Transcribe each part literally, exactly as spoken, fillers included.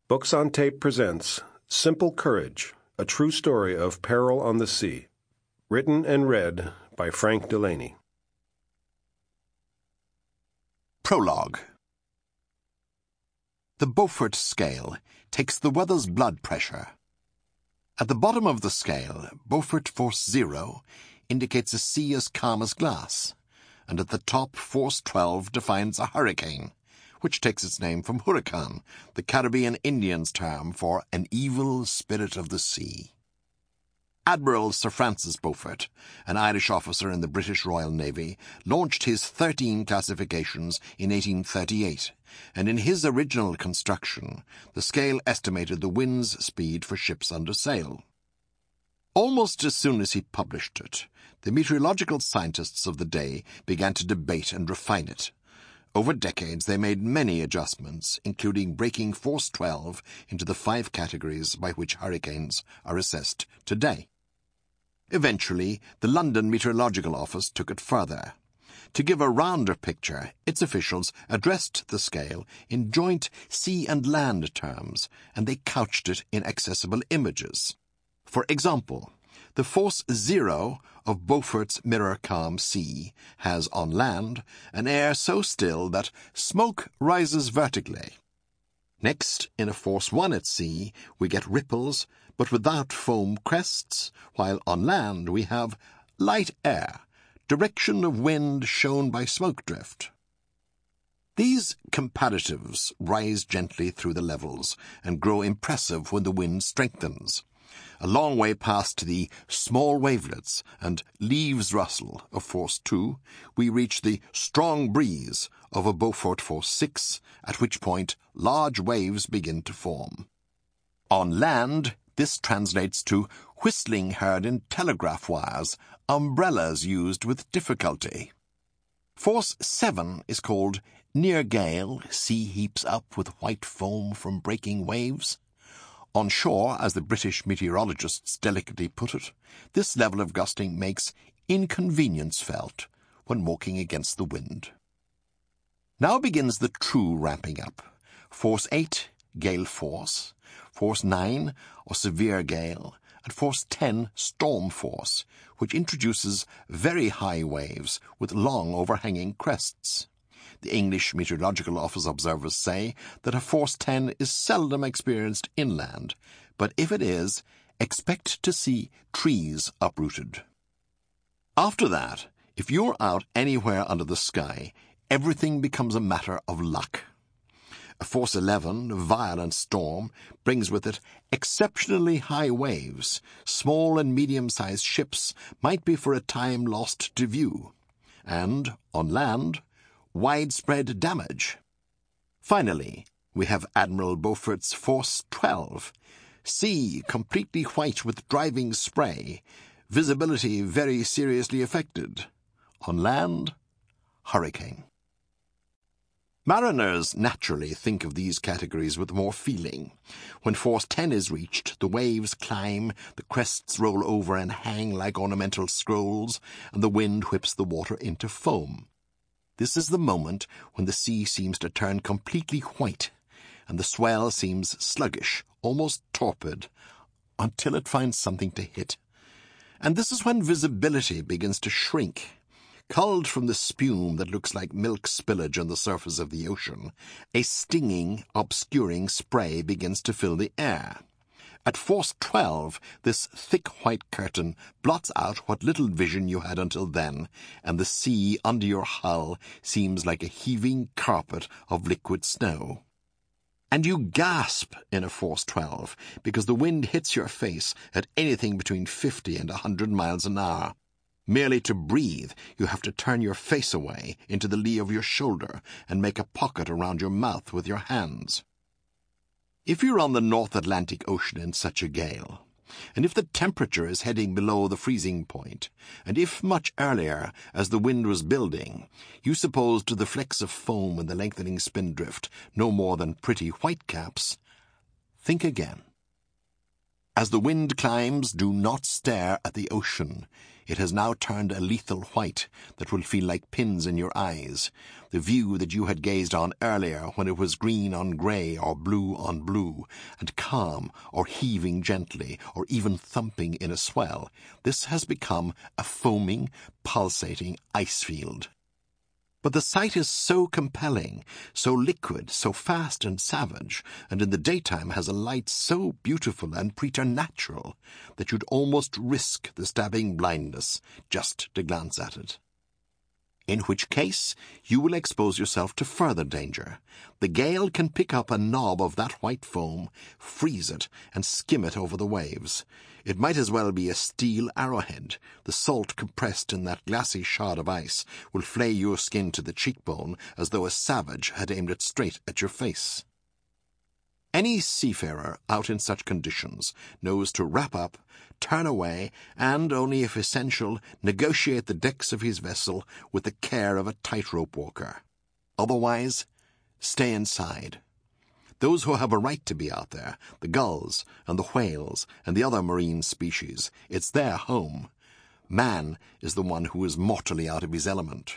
Books on Tape presents Simple Courage, a true story of peril on the sea. Written and read by Frank Delaney. Prologue. The Beaufort scale takes the weather's blood pressure. At the bottom of the scale, Beaufort force zero indicates a sea as calm as glass, and at the top, force twelve defines a hurricane, which takes its name from huracan, the Caribbean Indians' term for an evil spirit of the sea. Admiral Sir Francis Beaufort, an Irish officer in the British Royal Navy, launched his thirteen classifications in eighteen thirty-eight, and in his original construction, the scale estimated the wind's speed for ships under sail. Almost as soon as he published it, the meteorological scientists of the day began to debate and refine it. Over decades, they made many adjustments, including breaking force twelve into the five categories by which hurricanes are assessed today. Eventually, the London Meteorological Office took it further. To give a rounder picture, its officials addressed the scale in joint sea and land terms, and they couched it in accessible images. For example, the force zero of Beaufort's mirror-calm sea has, on land, an air so still that smoke rises vertically. Next, in a force one at sea, we get ripples, but without foam crests, while on land we have light air, direction of wind shown by smoke drift. These comparatives rise gently through the levels and grow impressive when the wind strengthens. A long way past the small wavelets and leaves rustle of force two, we reach the strong breeze of a Beaufort force six, at which point large waves begin to form. On land, this translates to whistling heard in telegraph wires, umbrellas used with difficulty. Force seven is called near gale, sea heaps up with white foam from breaking waves. On shore, as the British meteorologists delicately put it, this level of gusting makes inconvenience felt when walking against the wind. Now begins the true ramping up. Force eight, gale force, force nine, or severe gale, and force ten, storm force, which introduces very high waves with long overhanging crests. The English Meteorological Office observers say that a force ten is seldom experienced inland, but if it is, expect to see trees uprooted. After that, if you're out anywhere under the sky, everything becomes a matter of luck. A force eleven, a violent storm, brings with it exceptionally high waves. Small and medium-sized ships might be for a time lost to view. And, on land, widespread damage. Finally, we have Admiral Beaufort's force twelve. Sea completely white with driving spray. Visibility very seriously affected. On land, hurricane. Mariners naturally think of these categories with more feeling. When force ten is reached, the waves climb, the crests roll over and hang like ornamental scrolls, and the wind whips the water into foam. This is the moment when the sea seems to turn completely white, and the swell seems sluggish, almost torpid, until it finds something to hit. And this is when visibility begins to shrink. Culled from the spume that looks like milk spillage on the surface of the ocean, a stinging, obscuring spray begins to fill the air. At force twelve, this thick white curtain blots out what little vision you had until then, and the sea under your hull seems like a heaving carpet of liquid snow. And you gasp in a force twelve, because the wind hits your face at anything between fifty and a hundred miles an hour. Merely to breathe, you have to turn your face away into the lee of your shoulder and make a pocket around your mouth with your hands. If you're on the North Atlantic Ocean in such a gale, and if the temperature is heading below the freezing point, and if much earlier, as the wind was building, you supposed the flecks of foam and the lengthening spindrift no more than pretty whitecaps, think again. As the wind climbs, do not stare at the ocean. It has now turned a lethal white that will feel like pins in your eyes. The view that you had gazed on earlier when it was green on grey or blue on blue, and calm or heaving gently or even thumping in a swell, this has become a foaming, pulsating ice field. But the sight is so compelling, so liquid, so fast and savage, and in the daytime has a light so beautiful and preternatural, that you'd almost risk the stabbing blindness just to glance at it. In which case, you will expose yourself to further danger. The gale can pick up a knob of that white foam, freeze it, and skim it over the waves. It might as well be a steel arrowhead. The salt compressed in that glassy shard of ice will flay your skin to the cheekbone as though a savage had aimed it straight at your face. Any seafarer out in such conditions knows to wrap up, turn away, and, only if essential, negotiate the decks of his vessel with the care of a tightrope walker. Otherwise, stay inside. Those who have a right to be out there, the gulls and the whales and the other marine species, it's their home. Man is the one who is mortally out of his element.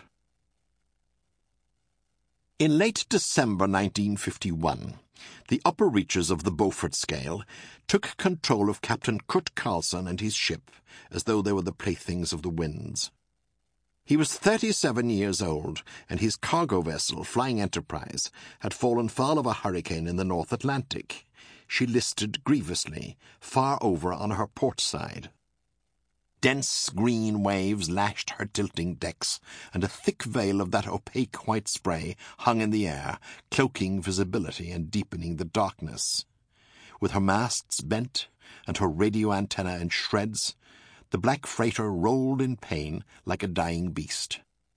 In late December nineteen fifty-one, the upper reaches of the Beaufort scale took control of Captain Kurt Carlson and his ship as though they were the playthings of the winds. He was thirty-seven years old, and his cargo vessel, Flying Enterprise, had fallen foul of a hurricane in the North Atlantic. She listed grievously, far over on her port side. Dense green waves lashed her tilting decks, and a thick veil of that opaque white spray hung in the air, cloaking visibility and deepening the darkness. With her masts bent and her radio antenna in shreds, the black freighter rolled in pain like a dying beast.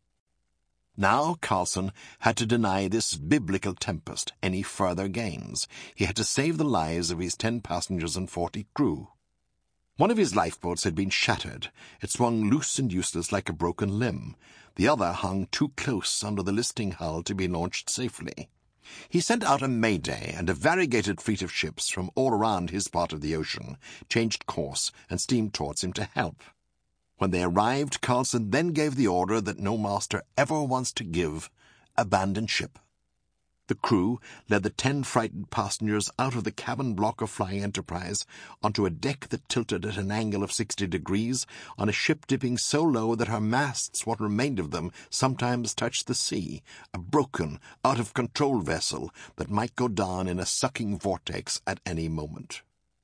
Now Carlson had to deny this biblical tempest any further gains. He had to save the lives of his ten passengers and forty crew. One of his lifeboats had been shattered. It swung loose and useless like a broken limb. The other hung too close under the listing hull to be launched safely. He sent out a mayday, and a variegated fleet of ships from all around his part of the ocean changed course and steamed towards him to help. When they arrived, Carlson then gave the order that no master ever wants to give, abandon ship. The crew led the ten frightened passengers out of the cabin block of Flying Enterprise onto a deck that tilted at an angle of sixty degrees, on a ship dipping so low that her masts, what remained of them, sometimes touched the sea, a broken, out-of-control vessel that might go down in a sucking vortex at any moment.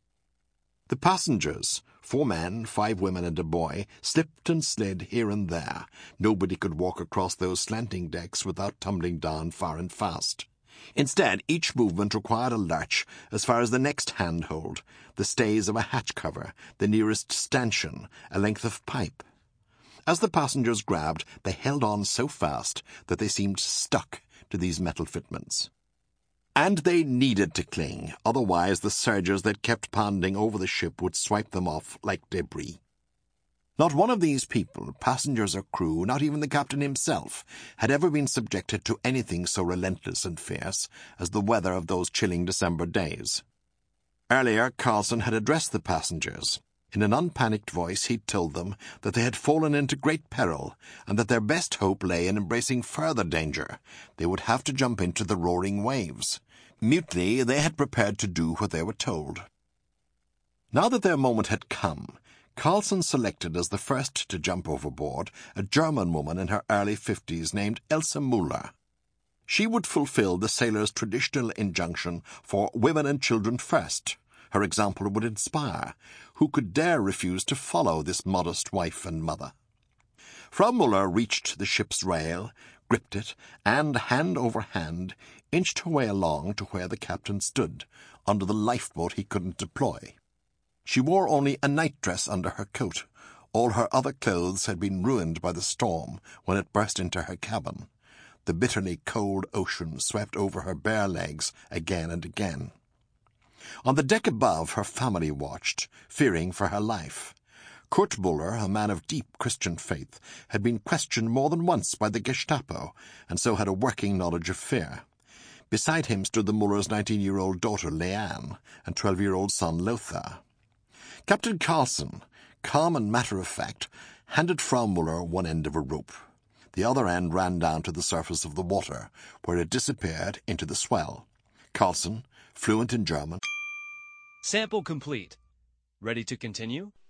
The passengers, four men, five women, and a boy, slipped and slid here and there. Nobody could walk across those slanting decks without tumbling down far and fast. Instead, each movement required a lurch as far as the next handhold, the stays of a hatch cover, the nearest stanchion, a length of pipe. As the passengers grabbed, they held on so fast that they seemed stuck to these metal fitments. And they needed to cling, otherwise the surges that kept pounding over the ship would swipe them off like debris. Not one of these people, passengers or crew, not even the captain himself, had ever been subjected to anything so relentless and fierce as the weather of those chilling December days. Earlier, Carlson had addressed the passengers. In an unpanicked voice, he'd told them that they had fallen into great peril, and that their best hope lay in embracing further danger. They would have to jump into the roaring waves. Mutely, they had prepared to do what they were told. Now that their moment had come, Carlson selected as the first to jump overboard a German woman in her early fifties named Elsa Muller. She would fulfill the sailors' traditional injunction for women and children first. Her example would inspire. Who could dare refuse to follow this modest wife and mother? Frau Muller reached the ship's rail, gripped it, and, hand over hand, inched her way along to where the captain stood, under the lifeboat he couldn't deploy. She wore only a nightdress under her coat. All her other clothes had been ruined by the storm when it burst into her cabin. The bitterly cold ocean swept over her bare legs again and again. On the deck above, her family watched, fearing for her life. Kurt Muller, a man of deep Christian faith, had been questioned more than once by the Gestapo, and so had a working knowledge of fear. Beside him stood the Mullers' nineteen-year-old daughter, Leanne, and twelve-year-old son, Lothar. Captain Carlson, calm and matter-of-fact, handed Frauenmuller one end of a rope. The other end ran down to the surface of the water, where it disappeared into the swell. Carlson, fluent in German. Sample complete. Ready to continue?